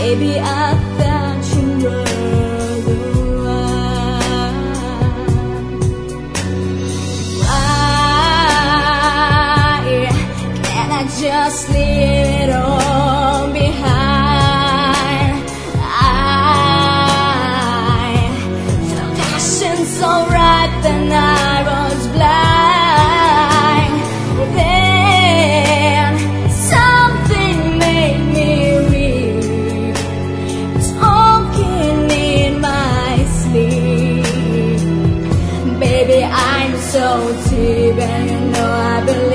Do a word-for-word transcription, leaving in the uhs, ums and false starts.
Baby, I thought you were the one. Why can't I just leave it all behind? I felt passion so right, then I was blind. Then something made me weak, talking in my sleep. Baby, I'm so deep, and you know I believe.